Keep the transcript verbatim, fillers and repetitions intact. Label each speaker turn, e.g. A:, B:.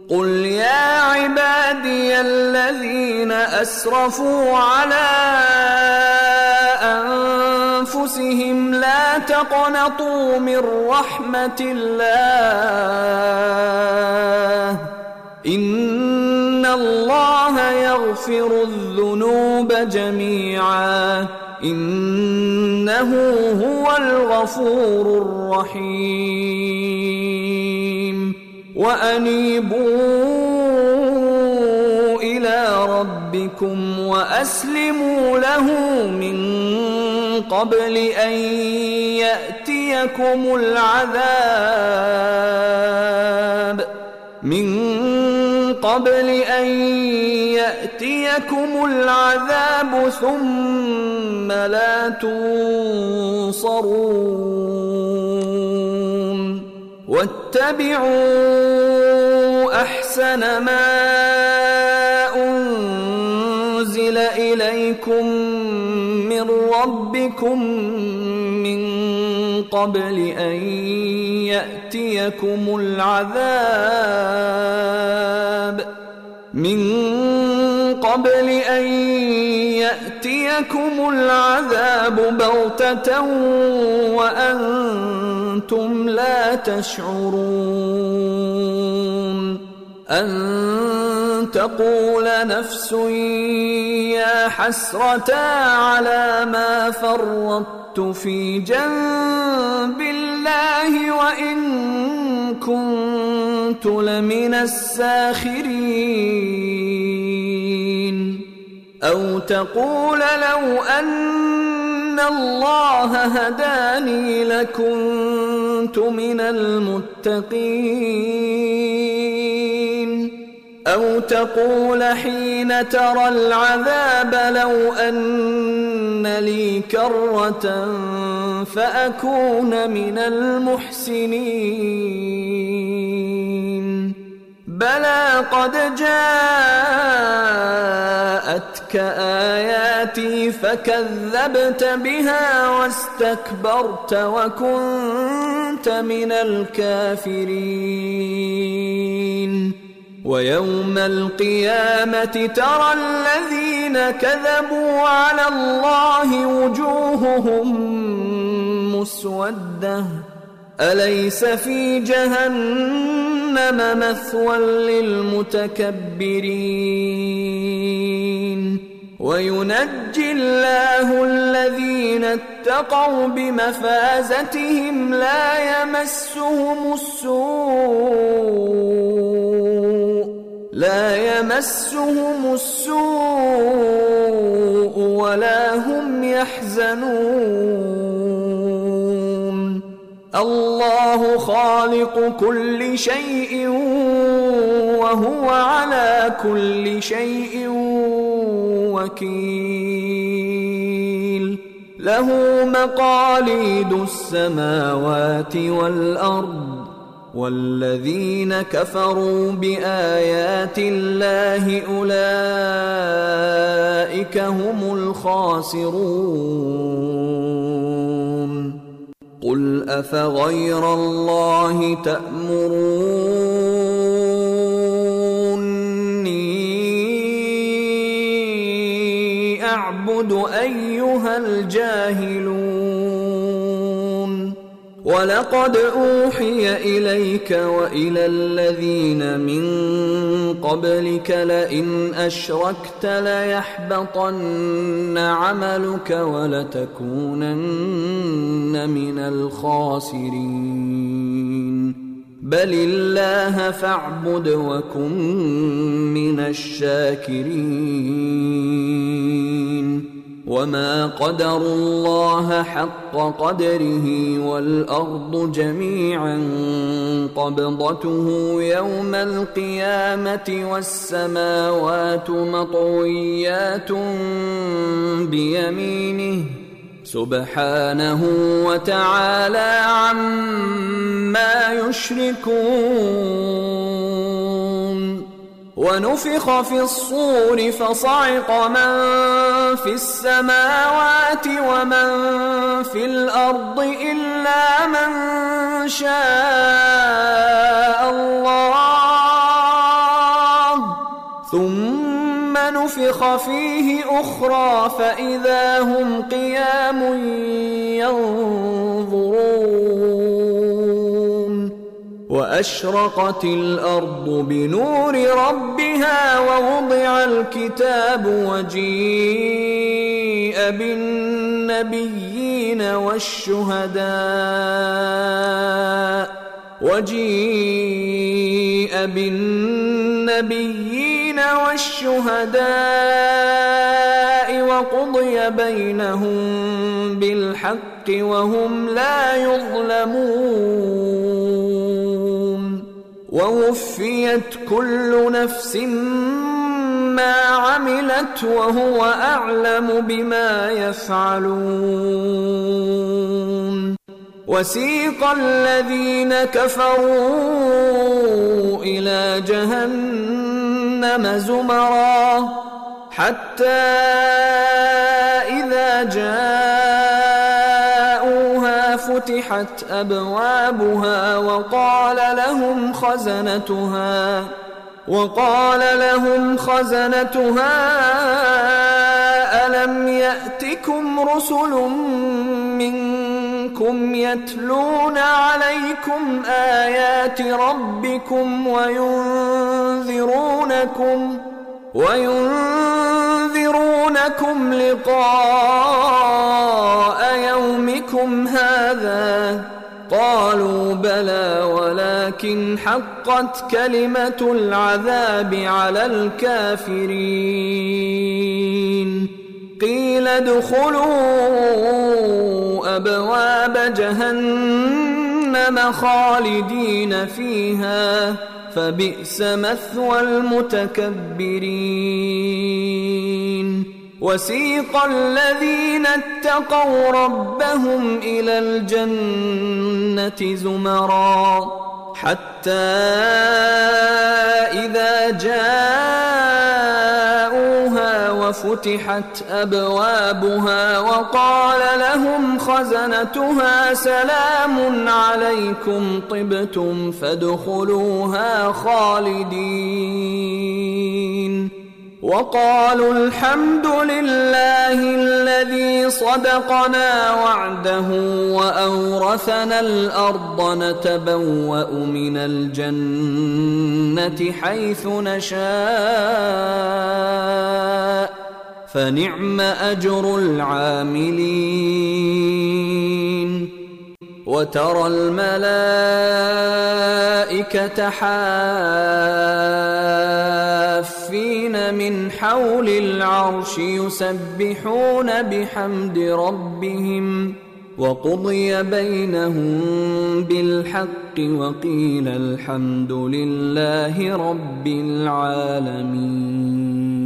A: قل يا عبادي الذين أسرفوا على أنفسهم لا تقنطوا من رحمة الله إن الله يغفر الذنوب جميعا إنه هو الغفور الرحيم وأنيبوا إلى ربكم وأسلموا له من قبل أن يأتيكم العذاب من قبل أن يأتيكم العذاب ثم لا تنصرون واتبعوا أحسن ما أنزل إليكم من ربكم من قبل أن يأتيكم العذاب من قبل أن يأتيكم العذاب بغتة وأنتم لا تشعرون أن تقول نفس يا حسرة على ما فرطت في جنب الله وإن كنت لمن الساخرين أو تقول لو أن الله هداني لكنت من المتقين أو تقول حين ترى العذاب لو أن لي كرة فأكون من المحسنين بلى قد جاءتك آياتي فكذبت بها واستكبرت وكنت من الكافرين ويوم القيامة ترى الذين كذبوا على الله وجوههم مسودة أليس في جهنم مثوى للمتكبرين وينجي الله الذين اتقوا بمفازتهم لا يمسهم السوء لا يمسهم السوء ولا هم يحزنون الله خالق كل شيء وهو على كل شيء وكيل له مقاليد السماوات والأرض والذين كفروا بآيات الله أولئك هم الخاسرون قل أفغير الله تأمروني أعبد أيها الجاهلون ولقد أوحي إليك وإلى الذين من قبلك لئن أشركت ليحبطن عملك ولتكونن من الخاسرين بل الله فاعبد وكن من الشاكرين وما قدروا الله حق قدره والأرض جميعا قبضته يوم القيامة والسماوات مطويات بيمينه سبحانه وتعالى عما يشركون ونفخ في الصور فصعق من في السماوات ومن في الأرض إلا من شاء الله ثم نفخ فيه أخرى فإذا هم قيام ينظرون وأشرقت الأرض بنور ربها ووضع الكتاب وجيء بالنبيين والشهداء وجيء بالنبيين والشهداء وقضي بينهم بالحق وهم لا يظلمون ووفيت كل نفس ما عملت وهو أعلم بما يفعلون وسيق الذين كفروا إلى جهنم زمرا حتى إذا جاءوها فتحت أبوابها وقال لهم خزنتها وقال لهم خزنتها ألم يأتكم رسل منكم يتلون عليكم آيات ربكم وينذرونكم وينذرونكم لقاء يومكم هذا قالوا بلى ولكن حقت كلمة العذاب على الكافرين قيل ادخلوا أبواب جهنم خالدين فيها فبئس مثوى المتكبرين وسيق الذين اتقوا ربهم إلى الجنة زمرا حتى إذا جاءوها وفتحت أبوابها وقال لهم خزنتها سلام عليكم طبتم فادخلوها خالدين وقالوا الحمد لله الذي صدقنا وعده وأورثنا الأرض نتبوأ من الجنة حيث نشاء فنعم أجر العاملين وترى الملائكة حافين من حول العرش يسبحون بحمد ربهم وقضي بينهم بالحق وقيل الحمد لله رب العالمين.